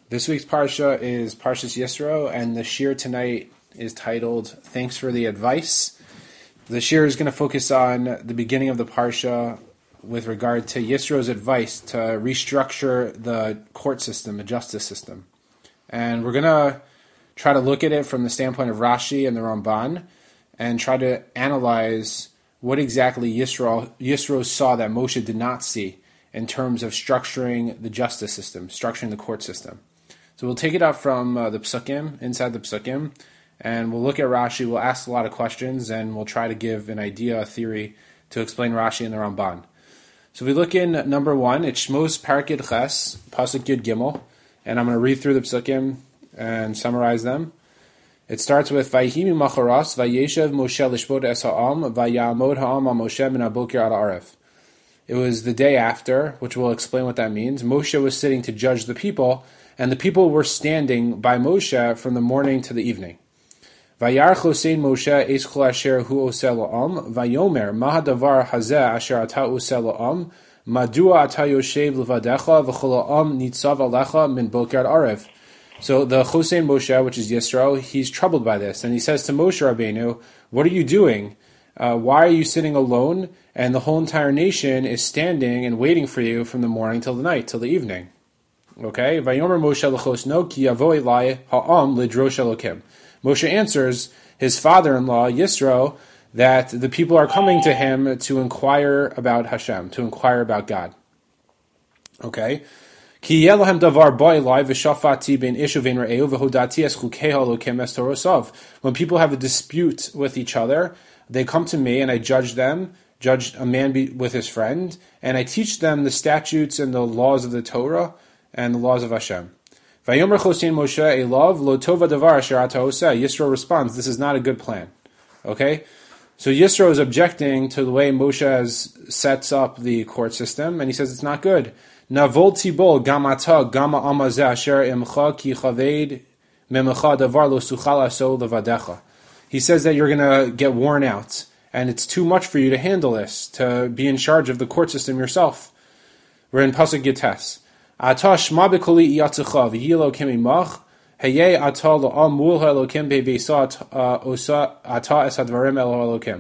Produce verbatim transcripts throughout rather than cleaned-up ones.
This week's Parsha is Parshas Yisro, and the shir tonight is titled, Thanks for the Advice. The shir is going to focus on the beginning of the Parsha with regard to Yisro's advice to restructure the court system, the justice system. And we're going to try to look at it from the standpoint of Rashi and the Ramban, and try to analyze what exactly Yisro, Yisro saw that Moshe did not see in terms of structuring the justice system, structuring the court system. So we'll take it up from uh, the Psukim, inside the Psukim, and we'll look at Rashi, we'll ask a lot of questions, and we'll try to give an idea, a theory, to explain Rashi and the Ramban. So if we look in number one, it's Shmos Parak Yud Ches, Pasuk Yud Gimel, and I'm going to read through the Psukim and summarize them. It starts with, Vayihi mimacharas, Vayeshev Moshe lishbot es ha'am, Vayamod ha'am al Moshe min ha'boker ad ha'arev. It was the day after, which we'll explain what that means. Moshe was sitting to judge the people, and the people were standing by Moshe from the morning to the evening. Vayar chosein Moshe es kol asher hu oseh la'am, vayomer ma hadavar hazeh asher ata oseh la'am, madua ata yoshev levadecha v'chol ha'am nitzav alecha min boker ad arev. So the chosein Moshe, which is Yisro, he's troubled by this, and he says to Moshe Rabbeinu, what are you doing? Uh, why are you sitting alone, and the whole entire nation is standing and waiting for you from the morning till the night, till the evening? Okay, Vayomer Moshe lechosno ki yavo elai ha'am lidrosh Elokim. Moshe answers his father-in-law Yisro that the people are coming to him to inquire about Hashem, to inquire about God. Okay, ki yelohem davar ba elai v'shafati ben ishu v'en re'eu v'hodati es chukei ha'Elokim es torosav. When people have a dispute with each other, they come to me and I judge them, judge a man be, with his friend, and I teach them the statutes and the laws of the Torah and the laws of Hashem. Vayomer chosein Moshe elav lo tova davar asher ata oseh. Yisro responds, this is not a good plan. Okay? So Yisro is objecting to the way Moshe has sets up the court system, and he says it's not good. Navol tibol gamata gama amazeh asher imcha ki chaved memecha davar lo suchal aso levadecha. He says that you're going to get worn out, and it's too much for you to handle this, to be in charge of the court system yourself. We're in Pasuk Gites. Ata shma bekoli iyatzecha v'hi Elokim imach heyeh ata lo'am mul ha'Elokim be'veisa osa ata es hadvarim el ha'Elokim.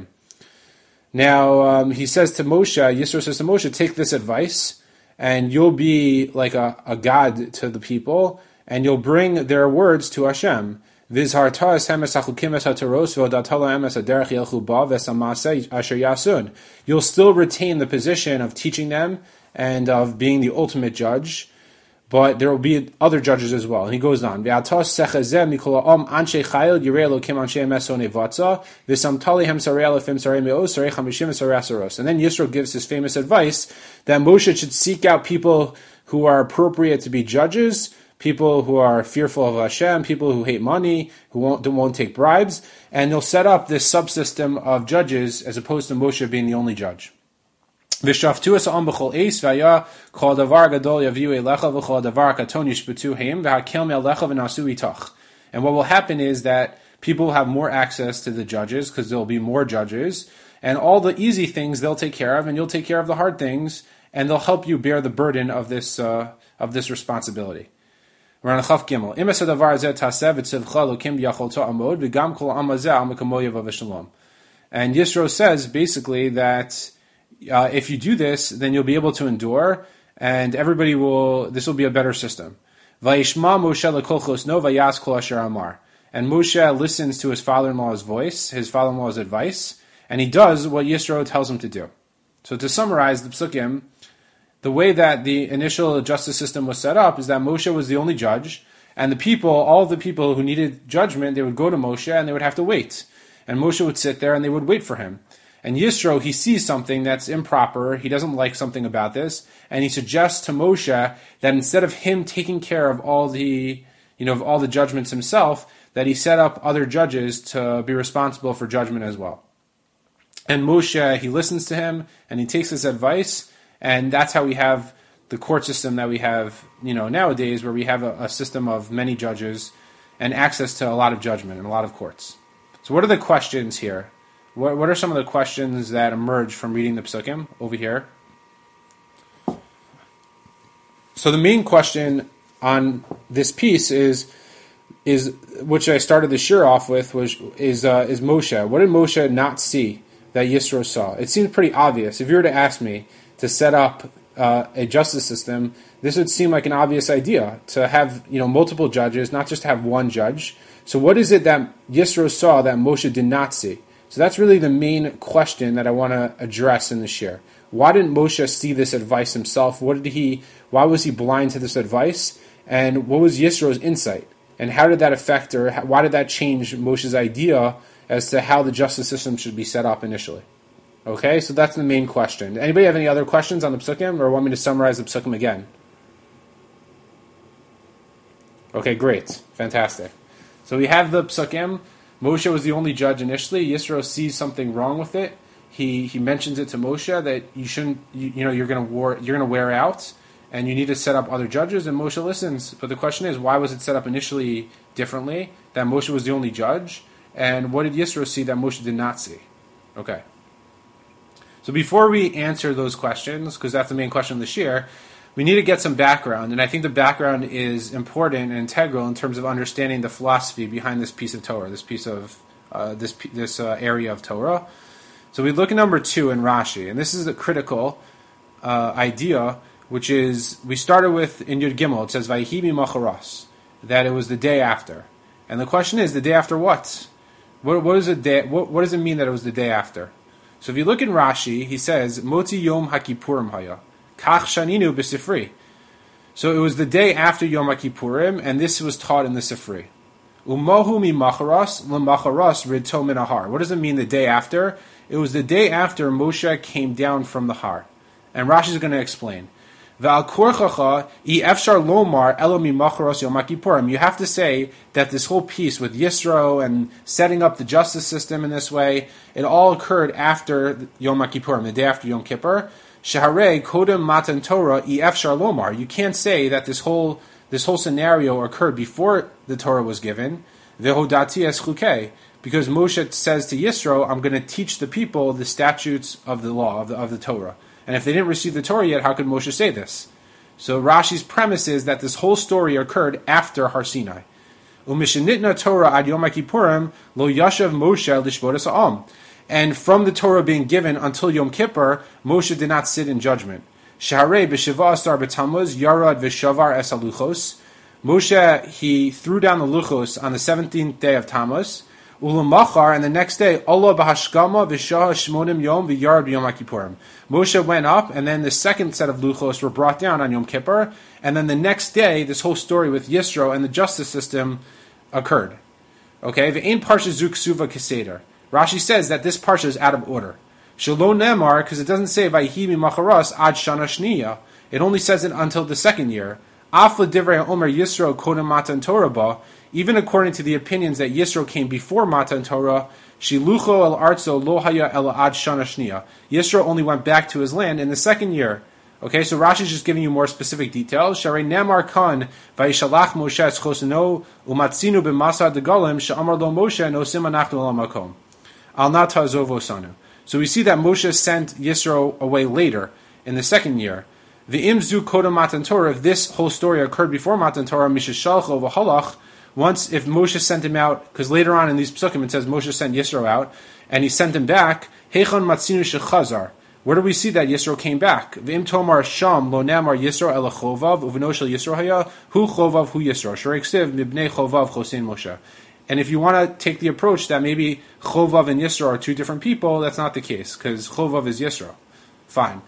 Now um, he says to Moshe, Yisro says to Moshe, take this advice, and you'll be like a, a god to the people, and you'll bring their words to Hashem. You'll still retain the position of teaching them and of being the ultimate judge, but there will be other judges as well. And he goes on. And then Yisro gives his famous advice that Moshe should seek out people who are appropriate to be judges, people who are fearful of Hashem, people who hate money, who won't, won't take bribes, and they'll set up this subsystem of judges as opposed to Moshe being the only judge. And what will happen is that people will have more access to the judges because there will be more judges, and all the easy things they'll take care of, and you'll take care of the hard things, and they'll help you bear the burden of this uh, of this responsibility. We're on Chaf Gimel. And Yisro says basically that uh, if you do this, then you'll be able to endure, and everybody will. This will be a better system. And Moshe listens to his father-in-law's voice, his father-in-law's advice, and he does what Yisro tells him to do. So to summarize the Psukim, the way that the initial justice system was set up is that Moshe was the only judge, and the people, all of the people who needed judgment, they would go to Moshe and they would have to wait. And Moshe would sit there and they would wait for him. And Yisro, he sees something that's improper, he doesn't like something about this, and he suggests to Moshe that instead of him taking care of all the, you know, of all the judgments himself, that he set up other judges to be responsible for judgment as well. And Moshe, he listens to him, and he takes his advice, and that's how we have the court system that we have, you know, nowadays, where we have a, a system of many judges and access to a lot of judgment and a lot of courts. So what are the questions here? What, what are some of the questions that emerge from reading the Psukim over here? So the main question on this piece is is which I started the shir off with was is uh, is Moshe. What did Moshe not see that Yisro saw? It seems pretty obvious. If you were to ask me to set up uh, a justice system, this would seem like an obvious idea to have you know multiple judges, not just to have one judge. So what is it that Yisro saw that Moshe did not see? So that's really the main question that I want to address in the shir. Why didn't Moshe see this advice himself? What did he? Why was he blind to this advice? And what was Yisro's insight? And how did that affect, or how, why did that change Moshe's idea as to how the justice system should be set up initially? Okay, so that's the main question. Anybody have any other questions on the psukim, or want me to summarize the psukim again? Okay, great, fantastic. So we have the psukim. Moshe was the only judge initially. Yisro sees something wrong with it. He he mentions it to Moshe that you shouldn't, you, you know, you're going to war, you're going to wear out, and you need to set up other judges. And Moshe listens. But the question is, why was it set up initially differently? That Moshe was the only judge, and what did Yisro see that Moshe did not see? Okay. So before we answer those questions, because that's the main question of the shir, we need to get some background, and I think the background is important and integral in terms of understanding the philosophy behind this piece of Torah, this piece of uh, this this uh, area of Torah. So we look at number two in Rashi, and this is a critical uh, idea, which is we started with in Yud Gimel. It says Vayihi Macharos, that it was the day after, and the question is the day after what? What, what is a day? What, what does it mean that it was the day after? So if you look in Rashi, he says Moti Yom HaKippurim Haya. Kach Shaninu b'Sifri. So it was the day after Yom Kippurim, and this was taught in the Sifri. Umohu mi macharas l'macharas ridto min ahar. What does it mean the day after? It was the day after Moshe came down from the Har. And Rashi is going to explain. V'al korchacha i efshar lomar elo mi macharas Yom Kippurim. You have to say that this whole piece with Yisro and setting up the justice system in this way, it all occurred after Yom Kippurim, the day after Yom Kippur. Shaharei kodem matan Torah ef sharlomar. You can't say that this whole this whole scenario occurred before the Torah was given. Vehodati es chukei, because Moshe says to Yisro, "I'm going to teach the people the statutes of the law of the, of the Torah." And if they didn't receive the Torah yet, how could Moshe say this? So Rashi's premise is that this whole story occurred after Har Sinai. Umishenitna Torah ad Yom Kippurim lo yashav Moshe lishvodas ha'am. And from the Torah being given until Yom Kippur, Moshe did not sit in judgment. Shaharei b'shiva asar b'tamuz yarad v'shavar es haluchos. Moshe, he threw down the luchos on the seventeenth day of Tammuz. Ulamachar, and the next day, Allah b'hashkama v'shah shmonim yom v'yarad b'yom kippurim. Moshe went up, and then the second set of luchos were brought down on Yom Kippur, and then the next day, this whole story with Yisro and the justice system occurred. Okay, v'ein parsha zu ksuva keseder. Rashi says that this parsha is out of order. Shalom Nemar, because it doesn't say Vayihi Macharas ad Shana Shniya. It only says it until the second year. Afla Divrei Omer Yisro Kodem Matan Torah ba. Even according to the opinions that Yisro came before Matan Torah, Shilucho el Arzo Lo Haya el ad Shana Shniya. Yisro only went back to his land in the second year. Okay, so Rashi is just giving you more specific details. Sharei Nemar Kan Vayishalach Moshe es Choseno Umatzinu b'Masa Degalim She'amar Lo Moshe Nosim Anachnu Lamakom. Al Nata Zovosanu. So we see that Moshe sent Yisro away later, in the second year. V'im zu kodem matan Torah, if this whole story occurred before Matan Torah, mishashalcho v'halach, once, if Moshe sent him out, because later on in these psukim it says Moshe sent Yisro out, and he sent him back, heichon matzinu shechazar. Where do we see that Yisro came back? V'im tomar sham lo namar Yisro ela chovav, uvno shel Yisro haya, hu chovav hu Yisro, sharek siv mibnei chovav chosein Moshe. And if you want to take the approach that maybe Chovav and Yisro are two different people, that's not the case, because Chovav is Yisro. Fine.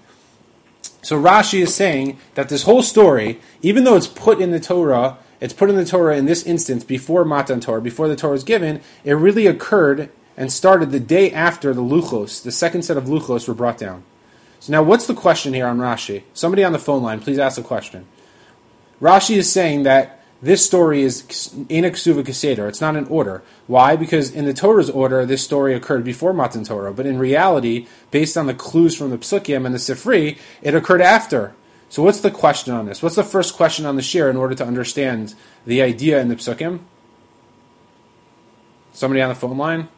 So Rashi is saying that this whole story, even though it's put in the Torah, it's put in the Torah in this instance before Matan Torah, before the Torah is given, it really occurred and started the day after the Luchos, the second set of Luchos were brought down. So now what's the question here on Rashi? Somebody on the phone line, please ask a question. Rashi is saying that this story is Eina Ksuva Keseder. It's not in order. Why? Because in the Torah's order, this story occurred before Matan Torah. But in reality, based on the clues from the Psukim and the Sifri, it occurred after. So what's the question on this? What's the first question on the shir in order to understand the idea in the Psukim? Somebody on the phone line?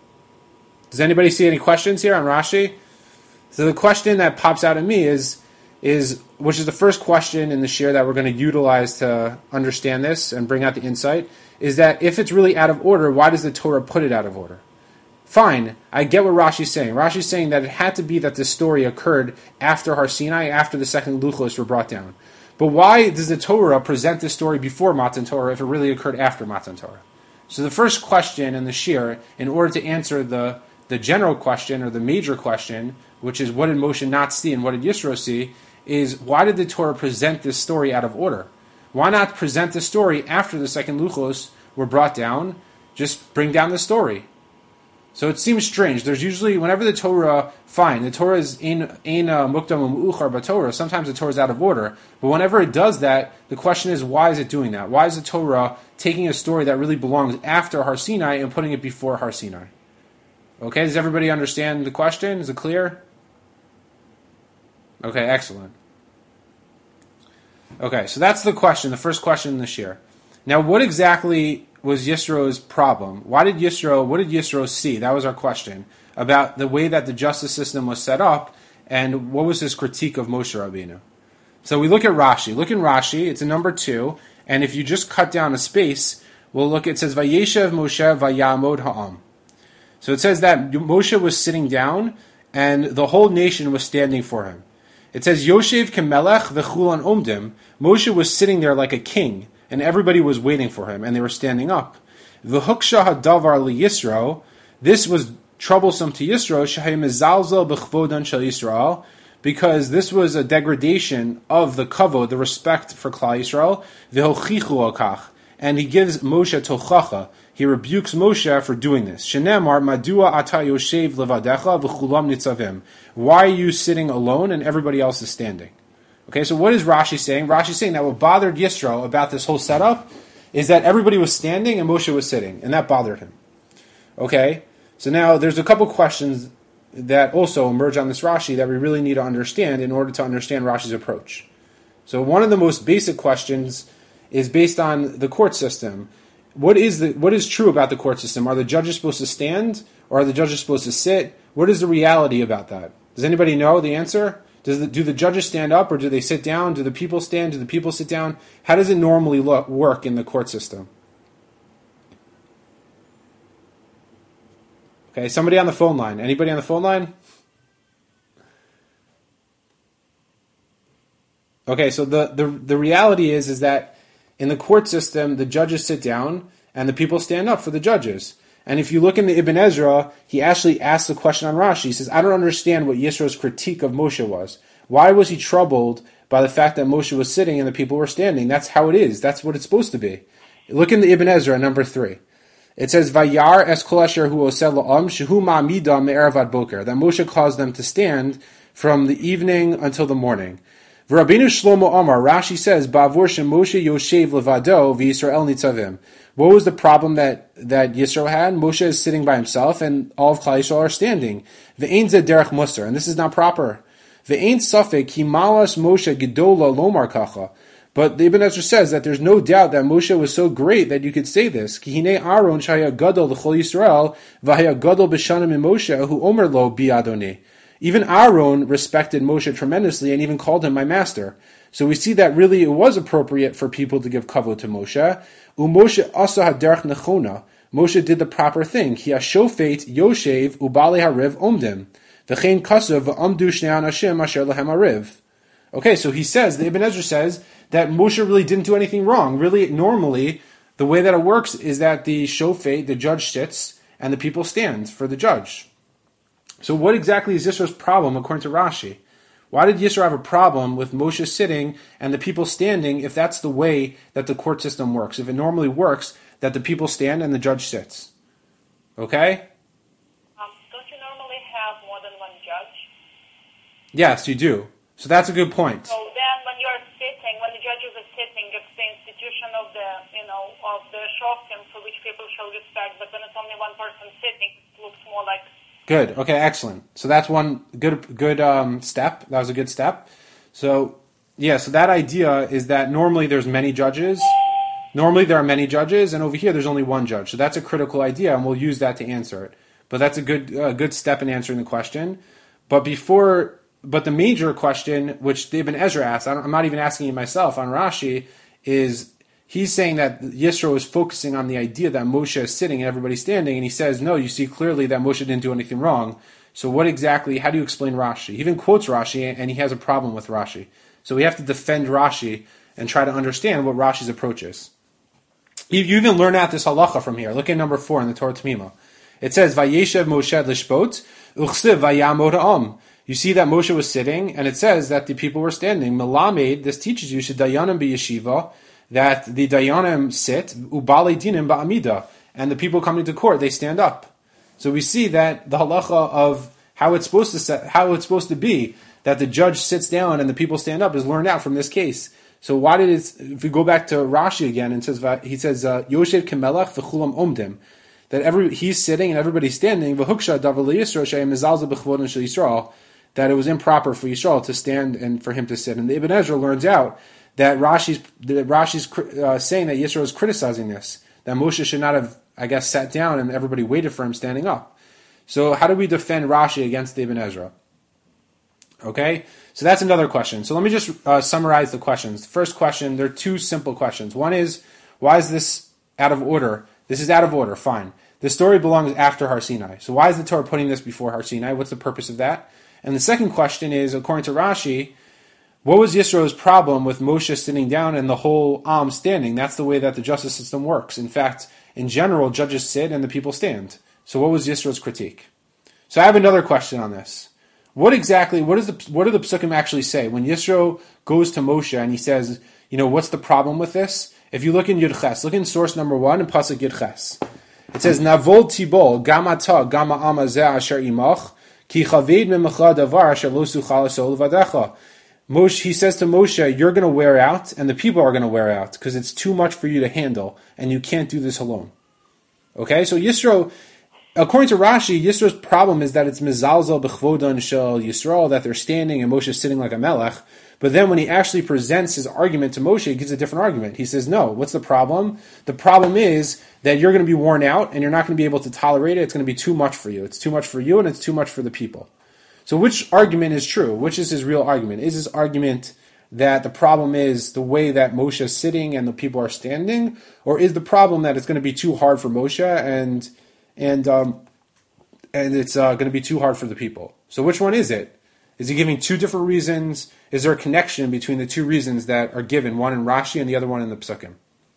Does anybody see any questions here on Rashi? So the question that pops out at me is, is, which is the first question in the shir that we're going to utilize to understand this and bring out the insight, is that if it's really out of order, why does the Torah put it out of order? Fine, I get what Rashi's saying. Rashi's saying that it had to be that this story occurred after Har Sinai, after the second Luchos were brought down. But why does the Torah present this story before Matan Torah if it really occurred after Matan Torah? So the first question in the shir, in order to answer the, the general question or the major question, which is what did Moshe not see and what did Yisro see, is why did the Torah present this story out of order? Why not present the story after the second Luchos were brought down? Just bring down the story. So it seems strange. There's usually, whenever the Torah, fine, the Torah is in mukdam u'u'char b'Torah, sometimes the Torah is out of order, but whenever it does that, the question is, why is it doing that? Why is the Torah taking a story that really belongs after Har Sinai and putting it before Har Sinai? Okay, does everybody understand the question? Is it clear? Okay, excellent. Okay, so that's the question, the first question in the shir. Now, what exactly was Yisro's problem? Why did Yisro, what did Yisro see? That was our question, about the way that the justice system was set up, and what was his critique of Moshe Rabbeinu. So we look at Rashi. Look in Rashi, it's in number two, and if you just cut down a space, we'll look, it says, Vayeshev Moshe vayamod ha'am. So it says that Moshe was sitting down, and the whole nation was standing for him. It says, Yoshev kemelech v'chulan omdim. Moshe was sitting there like a king, and everybody was waiting for him, and they were standing up. V'huksha hadavar li Yisro. This was troublesome to Yisro, shehay mezalzel b'chvodan shel Yisrael, because this was a degradation of the kavod, the respect for Klal Yisrael. V'hochichu okach. And he gives Moshe tochacha. He rebukes Moshe for doing this. Shenemar madua ata yoshev levadecha v'chulam nitzavim. Why are you sitting alone and everybody else is standing? Okay, so what is Rashi saying? Rashi is saying that what bothered Yisro about this whole setup is that everybody was standing and Moshe was sitting, and that bothered him. Okay, so now there's a couple questions that also emerge on this Rashi that we really need to understand in order to understand Rashi's approach. So one of the most basic questions is based on the court system. What is the what is true about the court system? Are the judges supposed to stand, or are the judges supposed to sit? What is the reality about that? Does anybody know the answer? Does the, do the judges stand up, or do they sit down? Do the people stand? Do the people sit down? How does it normally look, work in the court system? Okay, somebody on the phone line. Anybody on the phone line? Okay, so the, the, the reality is, is that in the court system, the judges sit down and the people stand up for the judges. And if you look in the Ibn Ezra, he actually asks the question on Rashi. He says, I don't understand what Yisro's critique of Moshe was. Why was he troubled by the fact that Moshe was sitting and the people were standing? That's how it is. That's what it's supposed to be. Look in the Ibn Ezra, number three. It says, Vayar es kol asher hu oseh la'am shehu ma'amida me'erev ad boker. That Moshe caused them to stand from the evening until the morning. V'Rabbeinu Shlomo Amar, Rashi says, Ba'avur Moshe Yoshev Levado v'Yisrael Nitzavim. What was the problem that, that Yisro had? Moshe is sitting by himself, and all of Klal Yisrael are standing. V'ein zeh derech musar, and this is not proper. V'ein safek ki malas Moshe gedola lomar kacha. But the Ibn Ezra says that there's no doubt that Moshe was so great that you could say this. Ki hinei Aaron shaya gadol l'chol Yisrael v'haya gadol b'shanim in Moshe hu omer lo bi Adonai. Even Aaron respected Moshe tremendously and even called him my master. So we see that really it was appropriate for people to give kavod to Moshe. Umoshe asa haderech nechona. Moshe did the proper thing. Ki hashofet yoshev ubale hariv omdim. V'chein kasav v'amdu shnei anashim asher lehem hariv. Okay, so he says, the Ibn Ezra says, that Moshe really didn't do anything wrong. Really, normally, the way that it works is that the shofet, the judge sits, and the people stand for the judge. So what exactly is Yisro's problem according to Rashi? Why did Yisro have a problem with Moshe sitting and the people standing if that's the way that the court system works? If it normally works that the people stand and the judge sits. Okay? Um, don't you normally have more than one judge? Yes, you do. So that's a good point. So then when you're sitting, when the judges are sitting, it's the institution of the, you know, of the shoftim for which people show respect, but when it's only one person sitting, it looks more like... Good. Okay, excellent. So that's one good good um, step. That was a good step. So, yeah, so that idea is that normally there's many judges. Normally there are many judges, and over here there's only one judge. So that's a critical idea, and we'll use that to answer it. But that's a good uh, good step in answering the question. But before but the major question, which Ibn Ezra asked, I'm not even asking it myself on Rashi, is he's saying that Yisro is focusing on the idea that Moshe is sitting and everybody's standing, and he says, no, you see clearly that Moshe didn't do anything wrong. So what exactly, how do you explain Rashi? He even quotes Rashi, and he has a problem with Rashi. So we have to defend Rashi and try to understand what Rashi's approach is. You even learn out this halacha from here. Look at number four in the Torah Tamima. It says, Vayeshev Moshe lishpot, uchsiv vayamod ha'am. You see that Moshe was sitting, and it says that the people were standing. Melamed, this teaches you, shedayanim b'yeshiva, that the dayanim sit, ubale dinim ba'amida, and the people coming to court, they stand up. So we see that the halacha of how it's supposed to set, how it's supposed to be, that the judge sits down and the people stand up, is learned out from this case. So why did it? If we go back to Rashi again, and says he says Yoshev kemelech v'chulam omdim, that every he's sitting and everybody's standing. V'huksha davar liyisrael she'em mezalzel b'chvodin shel Yisrael, that it was improper for Yisrael to stand and for him to sit. And the Ibn Ezra learns out that Rashi's that Rashi's uh, saying that Yisrael is criticizing this, that Moshe should not have, I guess, sat down and everybody waited for him standing up. So how do we defend Rashi against the Ibn Ezra? Okay, so that's another question. So let me just uh, summarize the questions. The first question, there are two simple questions. One is, why is this out of order? This is out of order, fine. The story belongs after Har Sinai. So why is the Torah putting this before Har Sinai? What's the purpose of that? And the second question is, according to Rashi, what was Yisro's problem with Moshe sitting down and the whole Am standing? That's the way that the justice system works. In fact, in general, judges sit and the people stand. So what was Yisro's critique? So I have another question on this. What exactly, what is the, what do the Psukim actually say? When Yisro goes to Moshe and he says, you know, what's the problem with this? If you look in Yud Ches, look in source number one in Pasuk Yud Ches. It says, Navol tibol, gamata, gama ama zeh asher imach, ki chaved memecha davar asher lo suchal asol vadecha. Moshe, he says to Moshe, you're going to wear out, and the people are going to wear out, because it's too much for you to handle, and you can't do this alone. Okay, so Yisro, according to Rashi, Yisro's problem is that it's mezalzel b'chvodan shel Yisrael, that they're standing and Moshe is sitting like a melech. But then when he actually presents his argument to Moshe, he gives a different argument. He says, no, what's the problem? The problem is that you're going to be worn out and you're not going to be able to tolerate it. It's going to be too much for you. It's too much for you and it's too much for the people. So which argument is true? Which is his real argument? Is his argument that the problem is the way that Moshe is sitting and the people are standing? Or is the problem that it's going to be too hard for Moshe and and um, and it's uh, going to be too hard for the people? So which one is it? Is he giving two different reasons? Is there a connection between the two reasons that are given, one in Rashi and the other one in the Psukim?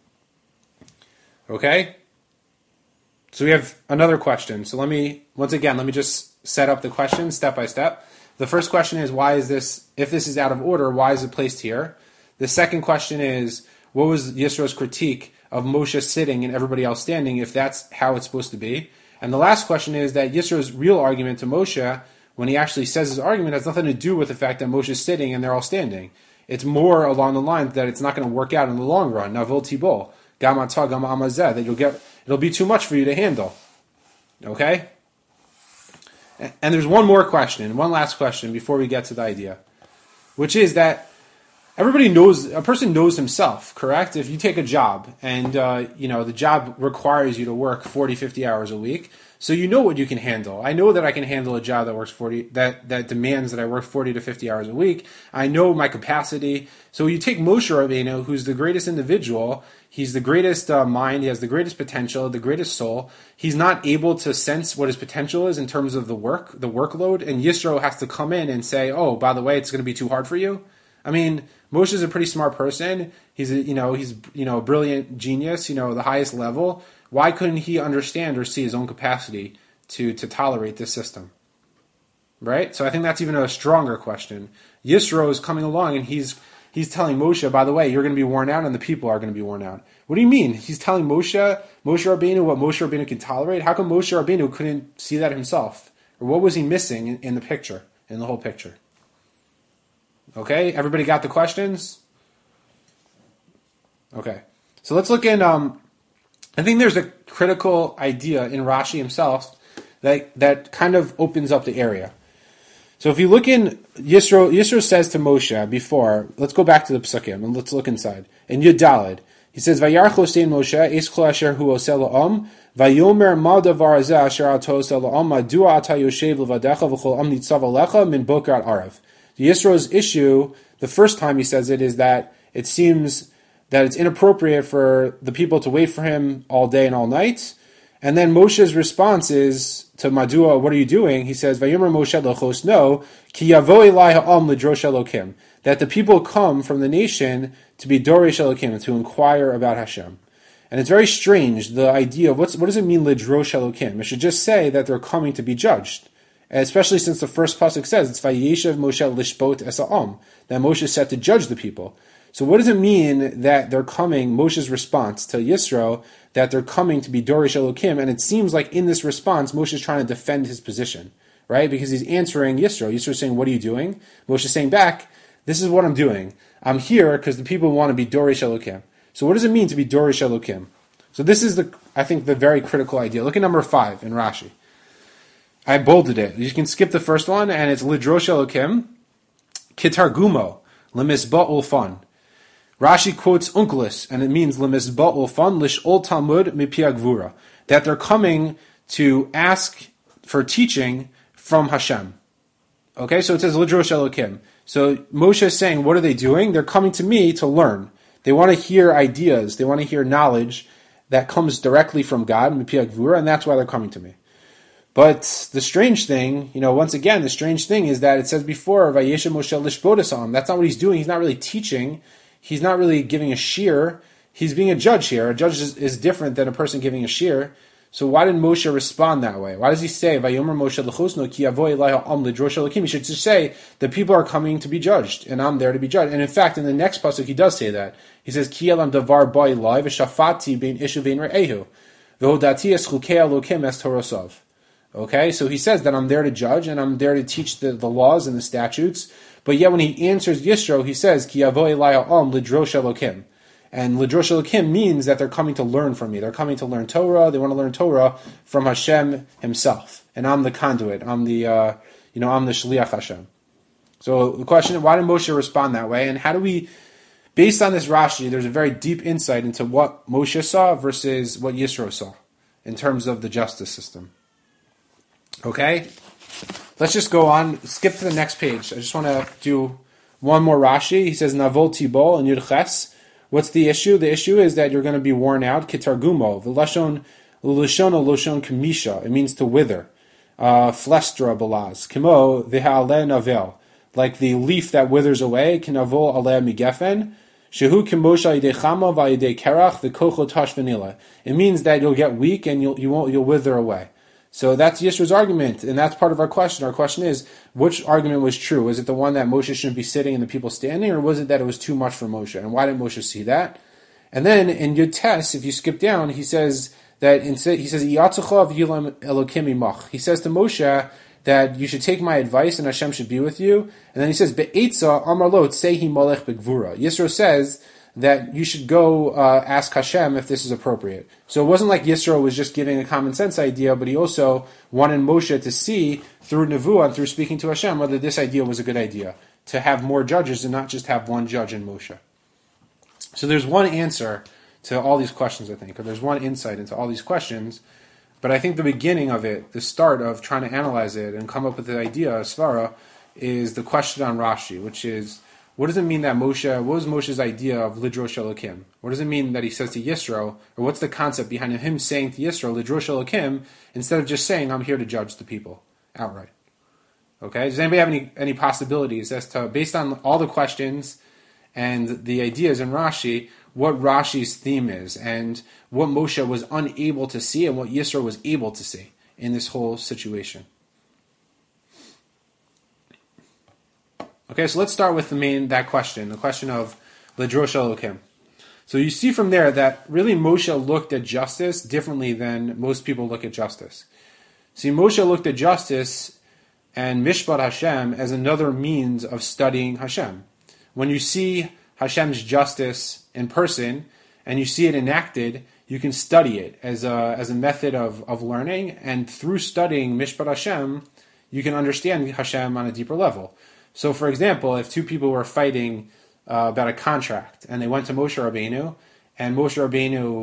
Okay? So we have another question. So let me, once again, let me just set up the question step by step. The first question is, why is this, if this is out of order, why is it placed here? The second question is, what was Yisro's critique of Moshe sitting and everybody else standing, if that's how it's supposed to be? And the last question is that Yisro's real argument to Moshe, when he actually says his argument, has nothing to do with the fact that Moshe is sitting and they're all standing. It's more along the lines that it's not going to work out in the long run. Navol tibol, gamata gama amazeh, that you'll get, it'll be too much for you to handle. Okay? And there's one more question, one last question before we get to the idea, which is that everybody knows, a person knows himself, correct? If you take a job and, uh, you know, the job requires you to work forty, fifty hours a week, so you know what you can handle. I know that I can handle a job that works forty, that, that demands that I work forty to fifty hours a week. I know my capacity. So you take Moshe Rabbeinu, who's the greatest individual, he's the greatest uh, mind, he has the greatest potential, the greatest soul. He's not able to sense what his potential is in terms of the work, the workload, and Yisro has to come in and say, oh, by the way, it's going to be too hard for you. I mean, Moshe is a pretty smart person. He's a, you know, he's, you know, a brilliant genius, you know, the highest level. Why couldn't he understand or see his own capacity to, to tolerate this system? Right? So I think that's even a stronger question. Yisro is coming along and he's he's telling Moshe, by the way, you're going to be worn out and the people are going to be worn out. What do you mean? He's telling Moshe, Moshe Rabbeinu, what Moshe Rabbeinu can tolerate? How come Moshe Rabbeinu couldn't see that himself? Or what was he missing in, in the picture, in the whole picture? Okay, everybody got the questions? Okay, so let's look in, um, I think there's a critical idea in Rashi himself that that kind of opens up the area. So if you look in, Yisro, Yisro says to Moshe before, let's go back to the Psukim and let's look inside. In Yud Daled, he says, Vayarcho sein Moshe, Eischol asher hu oseh la'am, Vayomer ma davar hazeh asher ato oseh la'am, Madua ata yoshev levadecha v'chol am nitzav alecha min boker ad arav. Yisro's issue, the first time he says it, is that it seems that it's inappropriate for the people to wait for him all day and all night. And then Moshe's response is to Madua, what are you doing? He says, Vayomer Moshe lechos no, ki yavo elai ha'am lidrosh Elokim, that the people come from the nation to be Dorish Elokim, to inquire about Hashem. And it's very strange, the idea of what's, what does it mean lidrosh Elokim? It should just say that they're coming to be judged. Especially since the first pasuk says, it's Vayeshev Moshe lishbot es ha'am, that Moshe is set to judge the people. So what does it mean that they're coming, Moshe's response to Yisro, that they're coming to be Dorish Elokim? And it seems like in this response, Moshe is trying to defend his position, right? Because he's answering Yisro. Yisro is saying, what are you doing? Moshe is saying back, this is what I'm doing. I'm here because the people want to be Dorish Elokim. So what does it mean to be Dorish Elokim? So this is, the I think, the very critical idea. Look at number five in Rashi. I bolded it. You can skip the first one, and it's Lidrosh Elokim, Kitargumo, Lemisba Ulfan. Rashi quotes Unkelis, and it means Lemisba Ulfan, Lish'ol Talmud Mipia Gvura, that they're coming to ask for teaching from Hashem. Okay, so it says Lidrosh Elokim. So Moshe is saying, what are they doing? They're coming to me to learn. They want to hear ideas. They want to hear knowledge that comes directly from God, Mipia Gvura, and that's why they're coming to me. But the strange thing, you know, once again, the strange thing is that it says before, Vayeshev Moshe lishbot es ha'am. That's not what he's doing. He's not really teaching. He's not really giving a shear. He's being a judge here. A judge is, is different than a person giving a shear. So why did Moshe respond that way? Why does he say, Vayomer Moshe lechosno ki yavo elai ha'am lidrosh Elokim? He should just say, the people are coming to be judged, and I'm there to be judged. And in fact, in the next pasuk, he does say that. He says, Ki elam davar ba elai v'shafati bein ishu vein re'ehu v'hodati es chukei Elokim es torosav. Okay, so he says that I'm there to judge, and I'm there to teach the, the laws and the statutes. But yet when he answers Yisro, he says, Ki yavo elai ha'am lidrosh Elokim. And Lidrosh Elokim means that they're coming to learn from me. They're coming to learn Torah. They want to learn Torah from Hashem himself. And I'm the conduit. I'm the, uh, you know, I'm the Shliach Hashem. So the question is, why did Moshe respond that way? And how do we, based on this Rashi, there's a very deep insight into what Moshe saw versus what Yisro saw in terms of the justice system. Okay? Let's just go on. Skip to the next page. I just want to do one more Rashi. He says, Navol Tibol and Yud Ches. What's the issue? The issue is that you're going to be worn out. Kitargumo. The lashon, lashon, loshon kamisha. It means to wither. Uh, flestra balaz. Kimo v'ha'aleh navel. Like the leaf that withers away. Kinavol aleh migefen. Shehu kimosha yidei chama v'yidei kerach v'kocho tash vanila. It means that you'll get weak and you'll you won't you'll wither away. So that's Yisro's argument, and that's part of our question. Our question is, which argument was true? Was it the one that Moshe shouldn't be sitting and the people standing, or was it that it was too much for Moshe? And why didn't Moshe see that? And then in Yud Tes, if you skip down, he says that he says Yatzachav Yilam Elokim imach. He says to Moshe that you should take my advice and Hashem should be with you. And then he says Be'etza Amar Lo Tsehi Molech Begvura. Yisro says that you should go uh, ask Hashem if this is appropriate. So it wasn't like Yisro was just giving a common sense idea, but he also wanted Moshe to see through Nevuah and through speaking to Hashem whether this idea was a good idea, to have more judges and not just have one judge in Moshe. So there's one answer to all these questions, I think, or there's one insight into all these questions, but I think the beginning of it, the start of trying to analyze it and come up with the idea, Svara, is the question on Rashi, which is, what does it mean that Moshe, what was Moshe's idea of Lidrosh Elokim? What does it mean that he says to Yisro, or what's the concept behind him saying to Yisro, Lidrosh Elokim, instead of just saying, I'm here to judge the people outright? Okay, does anybody have any, any possibilities as to, based on all the questions and the ideas in Rashi, what Rashi's theme is, and what Moshe was unable to see and what Yisro was able to see in this whole situation? Okay, so let's start with the main, that question, the question of Lidrosh Elokim. So you see from there that really Moshe looked at justice differently than most people look at justice. See, Moshe looked at justice and Mishpat Hashem as another means of studying Hashem. When you see Hashem's justice in person and you see it enacted, you can study it as a as a method of, of learning, and through studying Mishpat Hashem, you can understand Hashem on a deeper level. So, for example, if two people were fighting uh, about a contract, and they went to Moshe Rabbeinu, and Moshe Rabbeinu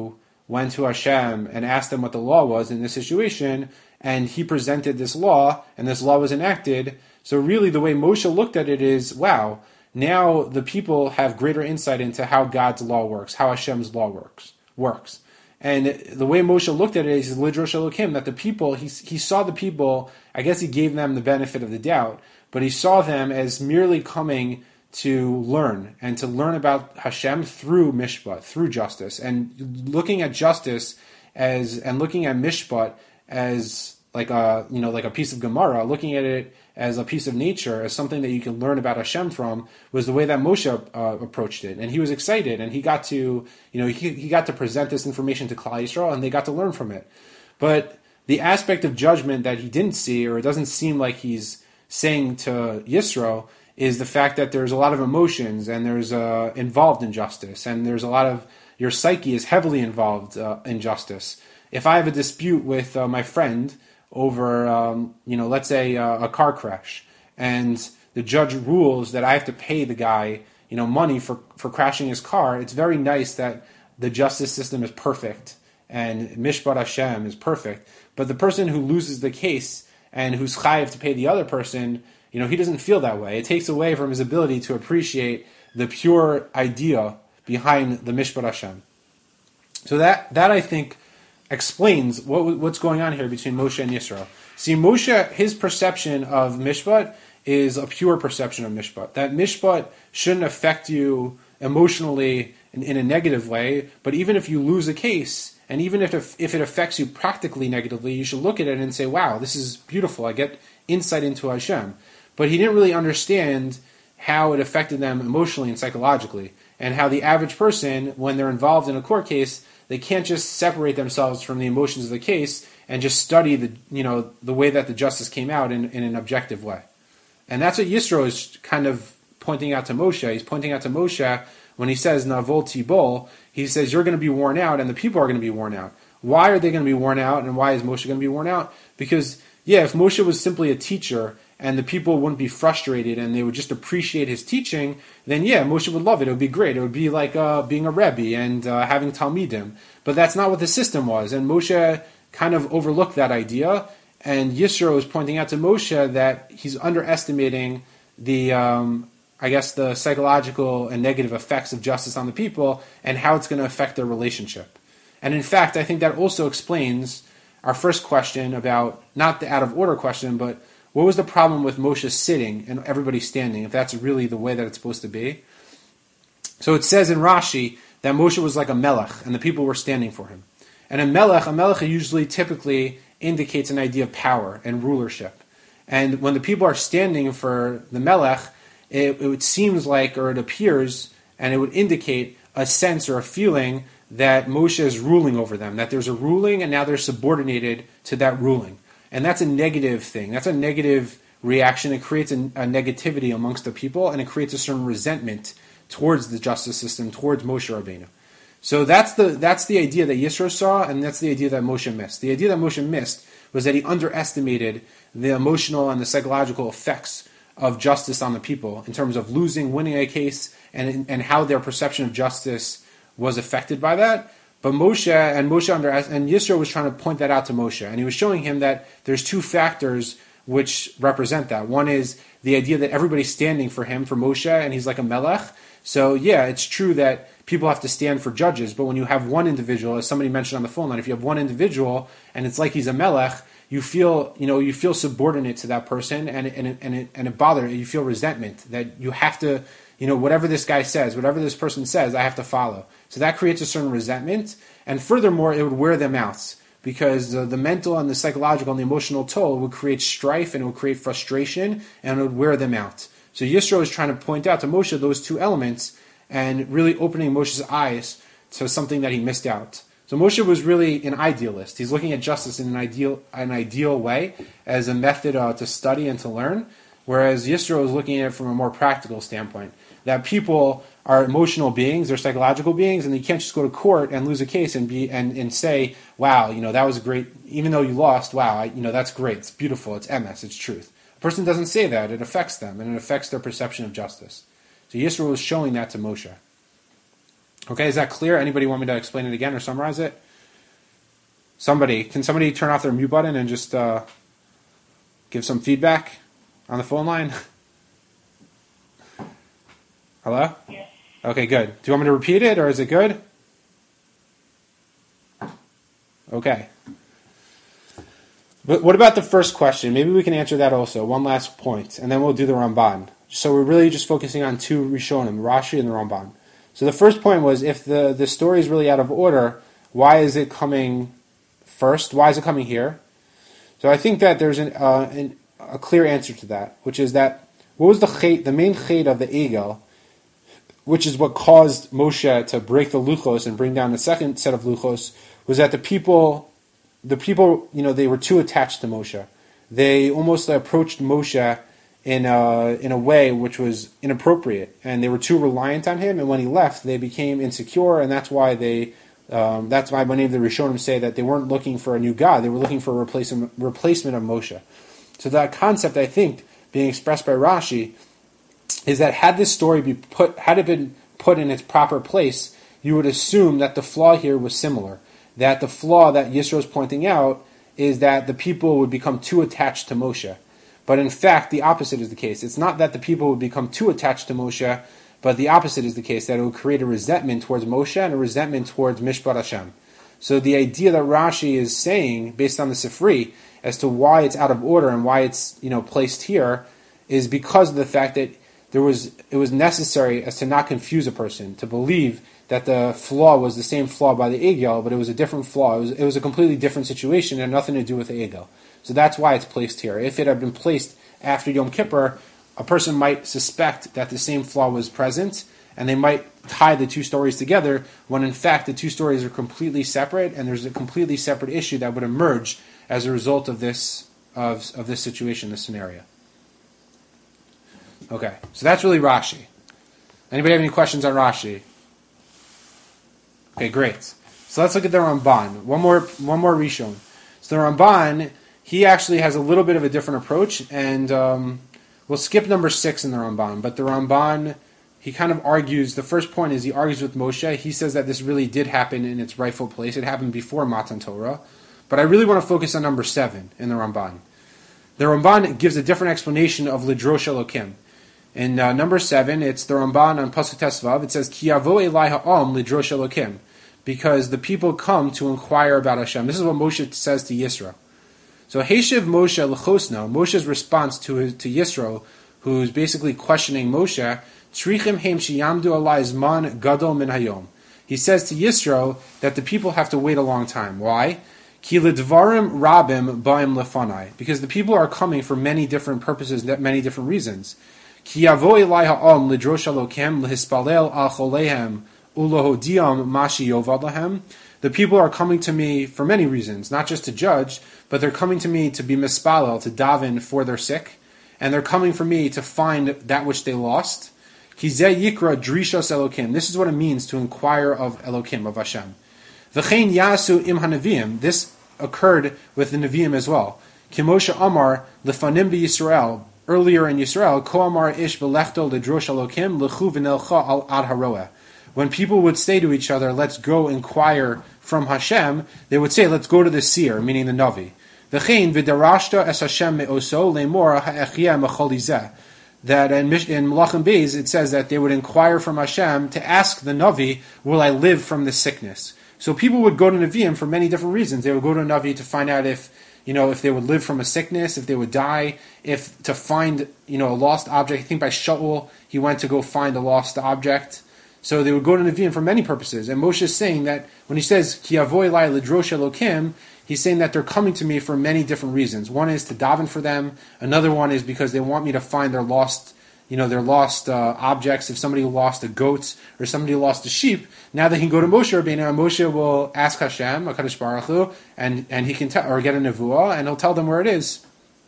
went to Hashem and asked him what the law was in this situation, and he presented this law, and this law was enacted. So really the way Moshe looked at it is, wow, now the people have greater insight into how God's law works, how Hashem's law works. works. And the way Moshe looked at it is Lidrosh Elokim, that the people, he, he saw the people, I guess he gave them the benefit of the doubt, but he saw them as merely coming to learn, and to learn about Hashem through Mishpat, through justice, and looking at justice as, and looking at Mishpat as like a, you know, like a piece of Gemara, looking at it as a piece of nature, as something that you can learn about Hashem from, was the way that Moshe uh, approached it. And he was excited, and he got to, you know, he, he got to present this information to Klal Yisrael, and they got to learn from it. But the aspect of judgment that he didn't see, or it doesn't seem like he's saying to Yisro, is the fact that there's a lot of emotions, and there's uh, involved in justice, and there's a lot of, your psyche is heavily involved uh, in justice. If I have a dispute with uh, my friend over, um, you know, let's say uh, a car crash, and the judge rules that I have to pay the guy, you know, money for, for crashing his car, it's very nice that the justice system is perfect, and Mishpat Hashem is perfect. But the person who loses the case, and who's chayiv to pay the other person, you know, he doesn't feel that way. It takes away from his ability to appreciate the pure idea behind the Mishpat Hashem. So that, that I think, explains what what's going on here between Moshe and Yisro. See, Moshe, his perception of Mishpat is a pure perception of Mishpat. That Mishpat shouldn't affect you emotionally in, in a negative way, but even if you lose a case, and even if, if it affects you practically negatively, you should look at it and say, wow, this is beautiful. I get insight into Hashem. But he didn't really understand how it affected them emotionally and psychologically, and how the average person, when they're involved in a court case, they can't just separate themselves from the emotions of the case and just study the, you know, the way that the justice came out in, in an objective way. And that's what Yisro is kind of pointing out to Moshe. He's pointing out to Moshe when he says, Navol Tibol, he says, you're going to be worn out and the people are going to be worn out. Why are they going to be worn out, and why is Moshe going to be worn out? Because, yeah, if Moshe was simply a teacher and the people wouldn't be frustrated and they would just appreciate his teaching, then yeah, Moshe would love it. It would be great. It would be like uh, being a Rebbe and uh, having Talmidim. But that's not what the system was. And Moshe kind of overlooked that idea. And Yisro is pointing out to Moshe that he's underestimating the, um, I guess, the psychological and negative effects of justice on the people and how it's going to affect their relationship. And in fact, I think that also explains our first question about, not the out of order question, but what was the problem with Moshe sitting and everybody standing, if that's really the way that it's supposed to be? So it says in Rashi that Moshe was like a melech, and the people were standing for him. And a melech, a melech usually typically indicates an idea of power and rulership. And when the people are standing for the melech, it, it seems like, or it appears, and it would indicate a sense or a feeling that Moshe is ruling over them, that there's a ruling and now they're subordinated to that ruling. And that's a negative thing. That's a negative reaction. It creates a, a negativity amongst the people, and it creates a certain resentment towards the justice system, towards Moshe Rabbeinu. So that's the that's the idea that Yisro saw, and that's the idea that Moshe missed. The idea that Moshe missed was that he underestimated the emotional and the psychological effects of justice on the people in terms of losing, winning a case, and and how their perception of justice was affected by that. But Moshe and Moshe under and Yisro was trying to point that out to Moshe, and he was showing him that there's two factors which represent that. One is the idea that everybody's standing for him, for Moshe, and he's like a melech. So yeah, it's true that people have to stand for judges, but when you have one individual, as somebody mentioned on the phone line, if you have one individual and it's like he's a melech, you feel, you know, you feel subordinate to that person, and and it, and it, and it bothers you. You feel resentment that you have to, you know, whatever this guy says, whatever this person says, I have to follow. So that creates a certain resentment, and furthermore, it would wear them out, because uh, the mental and the psychological and the emotional toll would create strife, and it would create frustration, and it would wear them out. So Yisro is trying to point out to Moshe those two elements, and really opening Moshe's eyes to something that he missed out. So Moshe was really an idealist. He's looking at justice in an ideal, an ideal way, as a method uh, to study and to learn, whereas Yisro is looking at it from a more practical standpoint, that people are emotional beings, they're psychological beings, and you can't just go to court and lose a case and be and, and say, wow, you know, that was a great, even though you lost, wow, I, you know, that's great, it's beautiful, it's M S, it's truth. A person doesn't say that, it affects them, and it affects their perception of justice. So Yisro was showing that to Moshe. Okay, is that clear? Anybody want me to explain it again or summarize it? Somebody, can somebody turn off their mute button and just uh, give some feedback on the phone line? Hello? Yes. Okay, good. Do you want me to repeat it, or is it good? Okay. But what about the first question? Maybe we can answer that also. One last point, and then we'll do the Ramban. So we're really just focusing on two Rishonim, Rashi and the Ramban. So the first point was, if the, the story is really out of order, why is it coming first? Why is it coming here? So I think that there's an, uh, an, a clear answer to that, which is that, what was the chait, the main chait of the Egel, which is what caused Moshe to break the luchos and bring down the second set of luchos, was that the people, the people, you know, they were too attached to Moshe. They almost approached Moshe in a, in a way which was inappropriate, and they were too reliant on him. And when he left, they became insecure, and that's why they, um, that's why many of the Rishonim say that they weren't looking for a new God; they were looking for a replacement replacement of Moshe. So that concept, I think, being expressed by Rashi, is that had this story be put, had it been put in its proper place, you would assume that the flaw here was similar. That the flaw that Yisro is pointing out is that the people would become too attached to Moshe. But in fact, the opposite is the case. It's not that the people would become too attached to Moshe, but the opposite is the case, that it would create a resentment towards Moshe and a resentment towards Mishpat Hashem. So the idea that Rashi is saying, based on the Sifri, as to why it's out of order and why it's, you know, placed here, is because of the fact that there was it was necessary as to not confuse a person, to believe that the flaw was the same flaw by the Egel, but it was a different flaw. It was, it was a completely different situation and nothing to do with the Egel. So that's why it's placed here. If it had been placed after Yom Kippur, a person might suspect that the same flaw was present, and they might tie the two stories together, when in fact the two stories are completely separate, and there's a completely separate issue that would emerge as a result of this of, of this situation, this scenario. Okay, so that's really Rashi. Anybody have any questions on Rashi? Okay, great. So let's look at the Ramban. One more, one more Rishon. So the Ramban, he actually has a little bit of a different approach, and um, we'll skip number six in the Ramban. But the Ramban, he kind of argues. The first point is he argues with Moshe. He says that this really did happen in its rightful place. It happened before Matan Torah. But I really want to focus on number seven in the Ramban. The Ramban gives a different explanation of Lidrosh Elokim. In uh, number seven, it's the Ramban on Pasuk Tesvav. It says, Ki yavo elai ha'am lidrosh Elokim, because the people come to inquire about Hashem. This is what Moshe says to Yisro. So Heshiv Moshe l'chosno, Moshe's response to his, to Yisro, who's basically questioning Moshe, Tzrichim heim sheyamdu alai zman gadol min hayom. He says to Yisro that the people have to wait a long time. Why? Ki lidvarim rabim ba'im lefanai, because the people are coming for many different purposes, many different reasons. Ki yavo elai ha'am lidrosh Elokim lehispalel al choleihem ulohodiam mashi yovad lahem. The people are coming to me for many reasons, not just to judge, but they're coming to me to be mispalel, to daven for their sick, and they're coming for me to find that which they lost. Ki zeh yikra drishos Elokim. This is what it means to inquire of Elokim, of Hashem. V'chein yasu im hanavim. This occurred with the Nevi'im as well. Ki Moshe Amar lefanim b'Yisrael. Earlier in Yisrael, Ko Amar ish b'lechto lidrosh Elokim lechu v'nelcha al ad haroeh. When people would say to each other, let's go inquire from Hashem, they would say, let's go to the seer, meaning the Navi. V'chein v'darashta es Hashem me'oso le'mor ha'echiyah mecholizeh. That in, in Melachim Beis, it says that they would inquire from Hashem to ask the Navi, will I live from this sickness? So people would go to Nevi'im for many different reasons. They would go to a Navi to find out if, you know, if they would live from a sickness, if they would die, if to find, you know, a lost object. I think by Shaul, he went to go find a lost object. So they would go to Nevi'im for many purposes. And Moshe is saying that when he says, Ki yavo elai lidrosh Elokim, he's saying that they're coming to me for many different reasons. One is to daven for them. Another one is because they want me to find their lost, you know, their lost uh, objects. If somebody lost a goat or somebody lost a sheep, now they can go to Moshe Rabbeinu, and Moshe will ask Hashem, HaKadosh Baruch Hu, and, and he can tell, or get a nevuah, and he'll tell them where it is.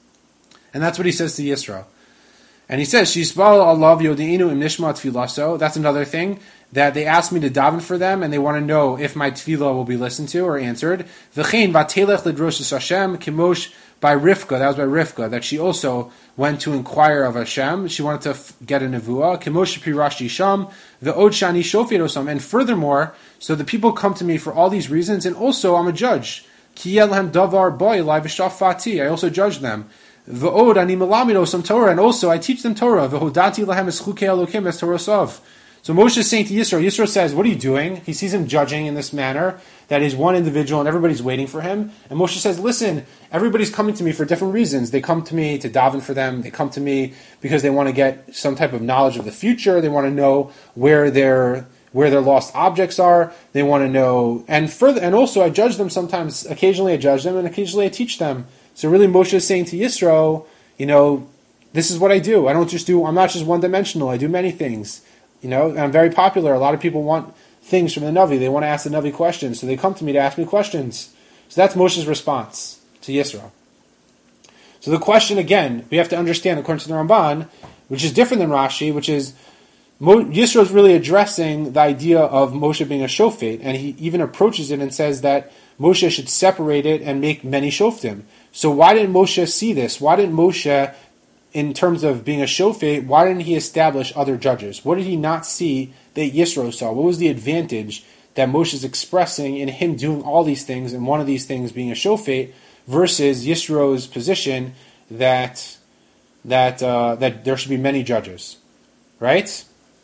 And that's what he says to Yisro. And he says, Shisbal alav yodi'inu im nishma tfilaso. That's another thing, that they asked me to daven for them, and they want to know if my tefillah will be listened to or answered. V'chein vatelech lidrosh Hashem kimosh, by Rivka, that was by Rivka, that she also went to inquire of Hashem. She wanted to f- get a nevuah. Kimosh pirashi sham ve'od shani shofir osam. And furthermore, so the people come to me for all these reasons, and also I'm a judge. Ki yelhem davar boy lai v'shafati. I also judge them. V'od ani melamido some Torah, and also I teach them Torah. V'hodati lahem es chukei Elokim es Torosov. So Moshe is saying to Yisro, Yisro says, what are you doing? He sees him judging in this manner, that is one individual and everybody's waiting for him. And Moshe says, listen, everybody's coming to me for different reasons. They come to me to daven for them. They come to me because they want to get some type of knowledge of the future. They want to know where their where their lost objects are. They want to know, and further, and also I judge them sometimes. Occasionally I judge them, and occasionally I teach them. So really Moshe is saying to Yisro, you know, this is what I do. I don't just do, I'm not just one-dimensional. I do many things. You know, and I'm very popular. A lot of people want things from the Navi. They want to ask the Navi questions, so they come to me to ask me questions. So that's Moshe's response to Yisro. So the question, again, we have to understand, according to the Ramban, which is different than Rashi, which is, Mo- Yisro is really addressing the idea of Moshe being a shofet, and he even approaches it and says that Moshe should separate it and make many shoftim. So why didn't Moshe see this? Why didn't Moshe, in terms of being a shofet, why didn't he establish other judges? What did he not see that Yisro saw? What was the advantage that Moshe is expressing in him doing all these things, and one of these things being a shofet, versus Yisro's position that that uh, that there should be many judges, right?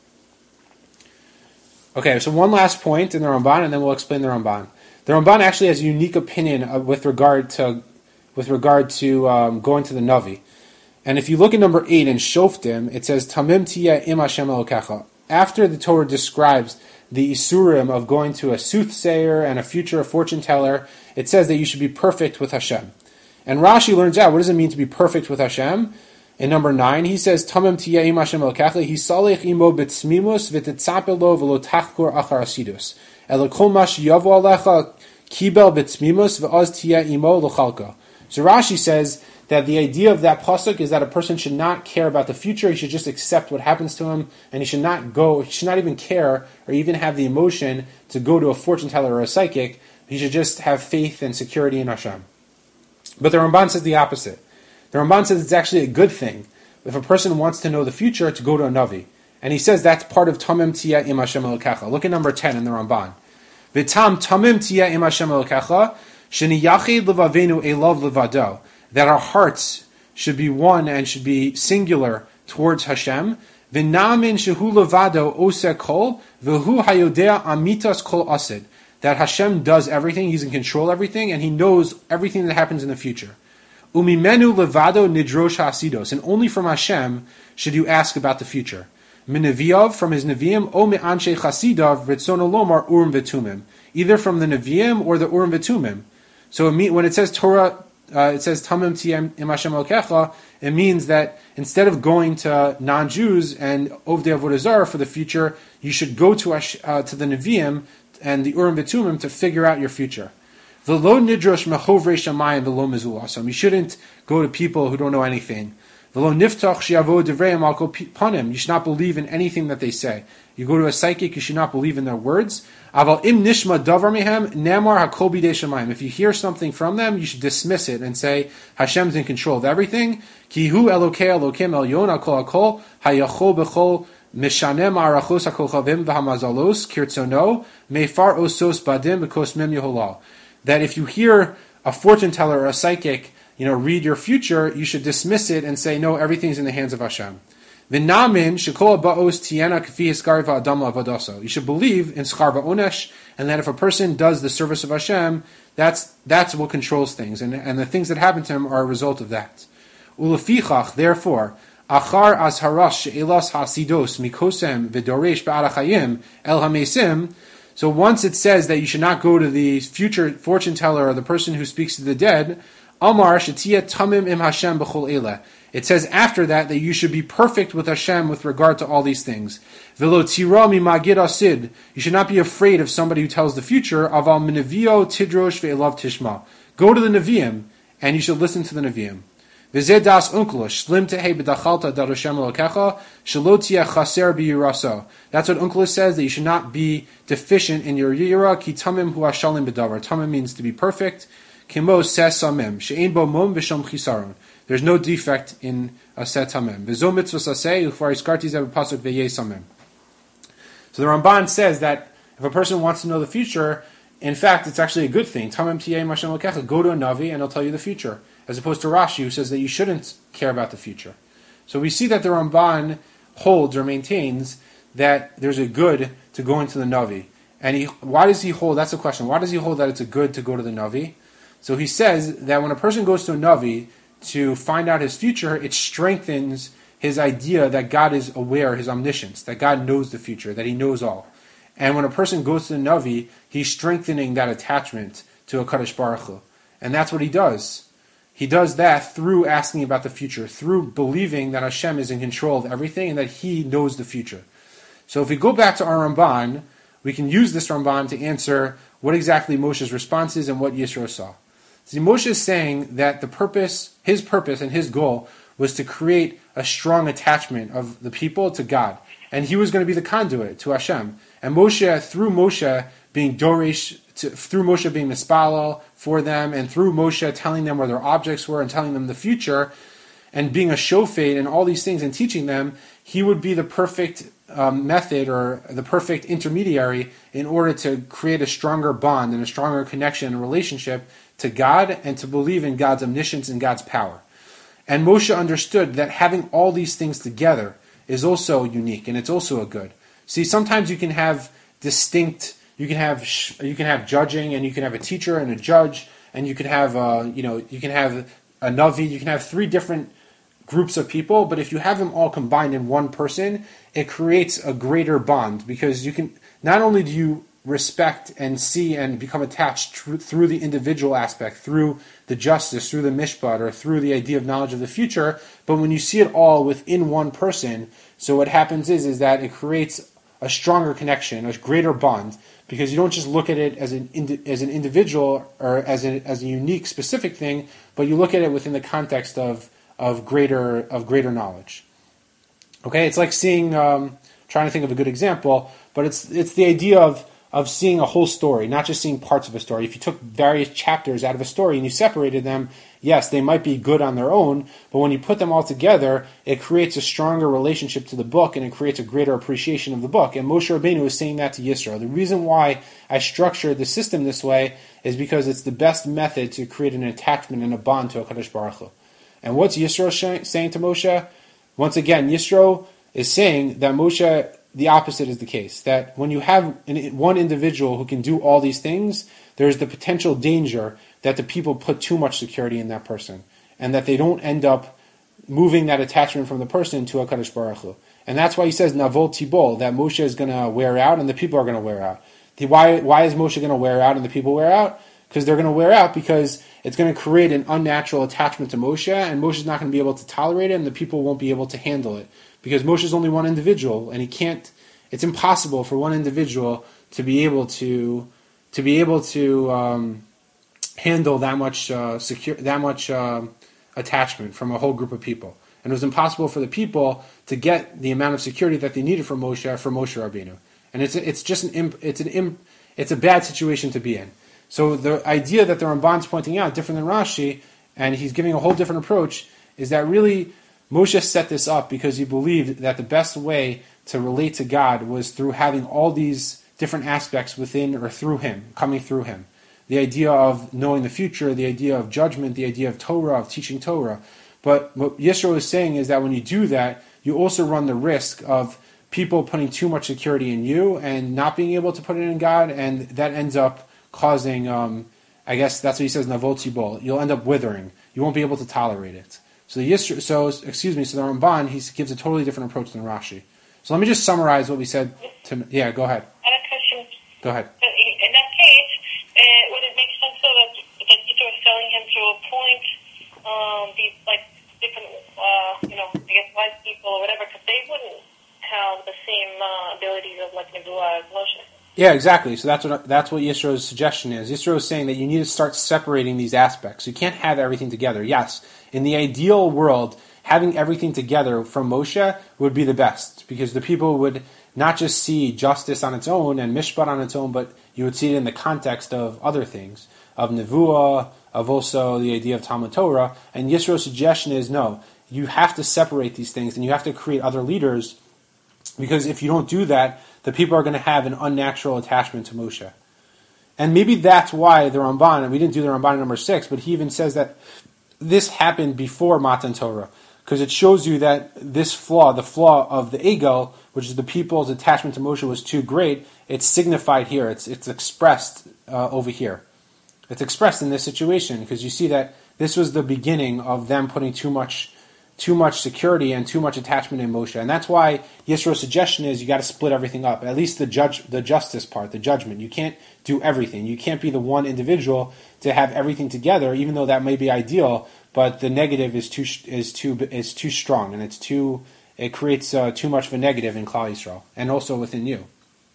Okay, so one last point in the Ramban, and then we'll explain the Ramban. The Ramban actually has a unique opinion of, with regard to with regard to um, going to the Navi. And if you look at number eight in Shoftim, it says Tamim Tiyeh Im Hashem Elokecha. After the Torah describes the isurim of going to a soothsayer and a future fortune teller, it says that you should be perfect with Hashem. And Rashi learns out, what does it mean to be perfect with Hashem? In number nine, he says, Tamim Tiyeh Im Hashem Elokecha, Hisalech imo b'tzmimus v'tetzapelo v'lo tachkor achar asidus. Elokol mash yavo alecha kibel b'tzmimus v'oz tiyeh imo l'chalka. So Rashi says that the idea of that pasuk is that a person should not care about the future. He should just accept what happens to him, and he should not go, he should not even care or even have the emotion to go to a fortune teller or a psychic. He should just have faith and security in Hashem. But the Ramban says the opposite. The Ramban says it's actually a good thing if a person wants to know the future to go to a Navi. And he says that's part of Tamim Tiyeh Im Hashem Elokecha. Look at number ten in the Ramban. V'tam Tamim Tiyeh Im Hashem Elokecha Sheniyachid Levavenu Elov Levado. That our hearts should be one and should be singular towards Hashem. V'namin shehu levado oseh kol v'hu hayodea amitas kol asid. That Hashem does everything, He's in control of everything, and He knows everything that happens in the future. Umimenu levado nidrosh hasidos. And only from Hashem should you ask about the future. Mineviyav, from His Nevi'im, o me'anshe chasidav ritzono lomar urim v'tumim. Either from the Nevi'im or the urim v'tumim. So when it says Torah, Uh, it says Tamim Tiyeh Im Hashem Elokecha, it means that instead of going to non-Jews and Ovdei Avodah Zarah for the future, you should go to uh, to the Nevi'im and the Urim V'Tumim to figure out your future. V'lo nidrosh mechovrei shamayim v'lo mezulasam. You shouldn't go to people who don't know anything. V'lo niftach she'avo devreim al kol panim. You should not believe in anything that they say. You go to a psychic, you should not believe in their words. Aval im nishma davar mehem nemar hakol bidei shamayim. If you hear something from them, you should dismiss it and say Hashem's in control of everything. Ki hu Elokei Elokim elyon hakol hakol hayachol bechol mishanem arachos hakochavim v'hamazalos kirtzono meifar osos badim b'kosmem yeholal. That if you hear a fortune teller or a psychic, you know, read your future, you should dismiss it and say, no, everything's in the hands of Hashem. V'namin shekol ba'os tiena k'fi hiskar v'adam la'avodaso. You should believe in schar va'onesh, and that if a person does the service of Hashem, that's that's what controls things, and and the things that happen to him are a result of that. Ulefichach, therefore, achar as harash she'elas hasidos mikosem v'doresh ba'arachayim el hamesim. So once it says that you should not go to the future fortune teller or the person who speaks to the dead, Amar shetiyeh tamim im Hashem b'chol eleh. It says after that that you should be perfect with Hashem with regard to all these things. V'lo tira mimagid asid. You should not be afraid of somebody who tells the future. Aval minavio tidrosh ve'elav tishma. Go to the Nevi'im, and you should listen to the Nevi'im. V'zeh das unklush shlim tehei b'dachalta daroshem elokecha shelo tiyeh chaser b'yiraso. That's what Unklush says, that you should not be deficient in your yira. Ki tamim hu hashalim b'davar. Tamim means to be perfect. Kimo ses samim she'ein bo mum v'shom chisaron. There's no defect in a set tamim. V'zo mitzvos aseh ufar iskarti zeh b'pasuk v'yeh samim. So the Ramban says that if a person wants to know the future, In fact, it's actually a good thing. Tamim tiyeh Hashem Elokecha. Go to a Navi and he'll tell you the future. As opposed to Rashi, who says that you shouldn't care about the future. So we see that the Ramban holds or maintains that there's a good to going to the Navi. And he, why does he hold, that's the question, why does he hold that it's a good to go to the Navi? So he says that when a person goes to a Navi to find out his future, it strengthens his idea that God is aware, his omniscience, that God knows the future, that he knows all. And when a person goes to the Navi, he's strengthening that attachment to a Kadosh Baruch Hu. And that's what he does. He does that through asking about the future, through believing that Hashem is in control of everything and that he knows the future. So if we go back to our Ramban, we can use this Ramban to answer what exactly Moshe's response is and what Yisro saw. See, Moshe is saying that the purpose, his purpose and his goal was to create a strong attachment of the people to God. And he was going to be the conduit to Hashem. And Moshe, through Moshe being Dorish, to, through Moshe being Mispalel for them, and through Moshe telling them where their objects were and telling them the future, and being a shofet and all these things and teaching them, he would be the perfect um, method or the perfect intermediary in order to create a stronger bond and a stronger connection and relationship to God and to believe in God's omniscience and God's power. And Moshe understood that having all these things together is also unique and it's also a good. See, sometimes you can have distinct, you can have you can have judging, and you can have a teacher and a judge, and you can have uh, you know you can have a navi, you can have three different groups of people, but if you have them all combined in one person, it creates a greater bond, because you can not only do you respect and see and become attached tr- through the individual aspect, through the justice, through the mishpat, or through the idea of knowledge of the future, but when you see it all within one person, so what happens is is that it creates a stronger connection, a greater bond, because you don't just look at it as an indi- as an individual or as a as a unique specific thing, but you look at it within the context of of greater of greater knowledge. Okay, it's like seeing, um, trying to think of a good example, but it's it's the idea of of seeing a whole story, not just seeing parts of a story. If you took various chapters out of a story and you separated them, yes, they might be good on their own, but when you put them all together, it creates a stronger relationship to the book, and it creates a greater appreciation of the book. And Moshe Rabbeinu is saying that to Yisro. The reason why I structured the system this way is because it's the best method to create an attachment and a bond to HaKadosh Baruch Hu. And what's Yisro sh- saying to Moshe? Once again, Yisro is saying that Moshe, the opposite is the case. That when you have an, one individual who can do all these things, there's the potential danger that the people put too much security in that person, and that they don't end up moving that attachment from the person to HaKadosh Baruch Hu. And that's why he says, Navol Tibol, that Moshe is going to wear out and the people are going to wear out. The, why, why is Moshe going to wear out and the people wear out? Because they're going to wear out because it's going to create an unnatural attachment to Moshe, and Moshe's not going to be able to tolerate it, and the people won't be able to handle it. Because Moshe's only one individual, and he can't, it's impossible for one individual to be able to, to be able to um, handle that much uh, secure, that much uh, attachment from a whole group of people. And it was impossible for the people to get the amount of security that they needed from Moshe, from Moshe Rabbeinu. And it's it's just an imp, it's an imp, it's a bad situation to be in. So the idea that the Ramban's pointing out, different than Rashi, and he's giving a whole different approach, is that really Moshe set this up because he believed that the best way to relate to God was through having all these different aspects within or through him, coming through him. The idea of knowing the future, the idea of judgment, the idea of Torah, of teaching Torah. But what Yisro is saying is that when you do that, you also run the risk of people putting too much security in you and not being able to put it in God, and that ends up causing, um, I guess that's what he says, Navot Tibol. You'll end up withering. You won't be able to tolerate it. So the Yisro, so excuse me, so the Ramban, he gives a totally different approach than Rashi. So let me just summarize what we said. To, yeah, go ahead. I have a question. Go ahead. In that case, uh, would it make sense so that that Yisro is telling him to appoint um, these like different, uh, you know, I guess wise people or whatever, because they wouldn't have the same uh, abilities of like Nebuah as Moshe. Yeah, exactly. So that's what that's what Yisro's suggestion is. Yisro is saying that you need to start separating these aspects. You can't have everything together. Yes, in the ideal world, having everything together from Moshe would be the best, because the people would not just see justice on its own and mishpat on its own, but you would see it in the context of other things, of nevuah, of also the idea of Talmud Torah. And Yisro's suggestion is, no, you have to separate these things, and you have to create other leaders, because if you don't do that, the people are going to have an unnatural attachment to Moshe. And maybe that's why the Ramban, and we didn't do the Ramban in number six, but he even says that this happened before Matan Torah, because it shows you that this flaw, the flaw of the Egel, which is the people's attachment to Moshe, was too great. It's signified here. It's it's expressed uh, over here. It's expressed in this situation because you see that this was the beginning of them putting too much, too much security and too much attachment in Moshe, and that's why Yisro's suggestion is you got to split everything up. At least the judge, the justice part, the judgment. You can't do everything. You can't be the one individual to have everything together, even though that may be ideal. But the negative is too is too is too strong, and it's too it creates uh, too much of a negative in Klal Yisrael, and also within you.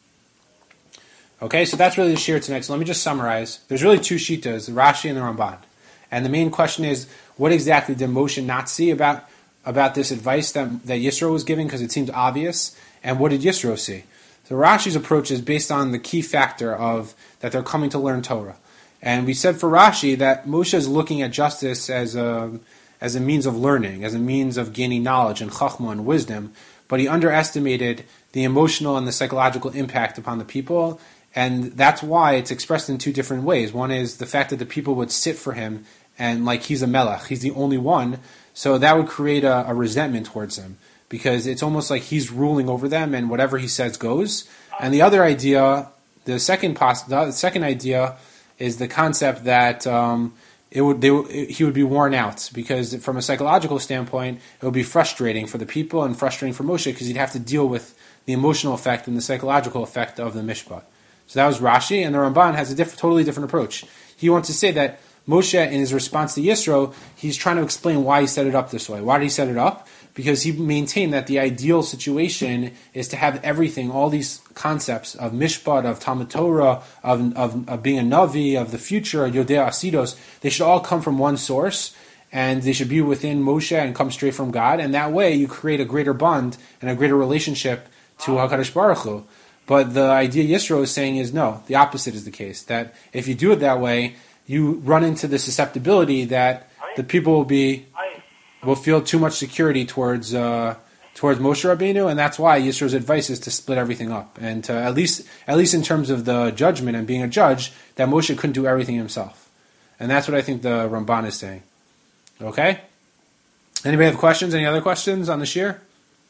Okay, so that's really the shir tonight. So let me just summarize. There's really two shitas, the Rashi and the Ramban, and the main question is, what exactly did Moshe not see about about this advice that that Yisro was giving, because it seemed obvious, and what did Yisro see? So Rashi's approach is based on the key factor of that they're coming to learn Torah. And we said for Rashi that Moshe is looking at justice as a as a means of learning, as a means of gaining knowledge and chachma and wisdom, but he underestimated the emotional and the psychological impact upon the people, and that's why it's expressed in two different ways. One is the fact that the people would sit for him, and like he's a melech, he's the only one, so that would create a, a resentment towards him, because it's almost like he's ruling over them, and whatever he says goes. And the other idea, the second poss- the second idea, is the concept that um, it would they, it, he would be worn out, because from a psychological standpoint, it would be frustrating for the people and frustrating for Moshe, because he'd have to deal with the emotional effect and the psychological effect of the mishpat. So that was Rashi, and the Ramban has a diff- totally different approach. He wants to say that Moshe, in his response to Yisro, he's trying to explain why he set it up this way. Why did he set it up? Because he maintained that the ideal situation is to have everything, all these concepts of mishpat, of Talmud Torah, of, of, of being a Navi, of the future, Yodea Asidos, they should all come from one source, and they should be within Moshe and come straight from God, and that way you create a greater bond and a greater relationship to HaKadosh Baruch Hu. But the idea Yisro is saying is no, the opposite is the case, that if you do it that way, you run into the susceptibility that the people will be will feel too much security towards uh, towards Moshe Rabbeinu, and that's why Yisro's advice is to split everything up, and to at least at least in terms of the judgment and being a judge, that Moshe couldn't do everything himself, and that's what I think the Ramban is saying. Okay. Anybody have questions? Any other questions on the shir?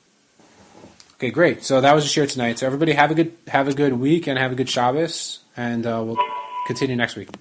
Okay, great. So that was the shir tonight. So everybody have a good have a good week and have a good Shabbos, and uh, we'll continue next week.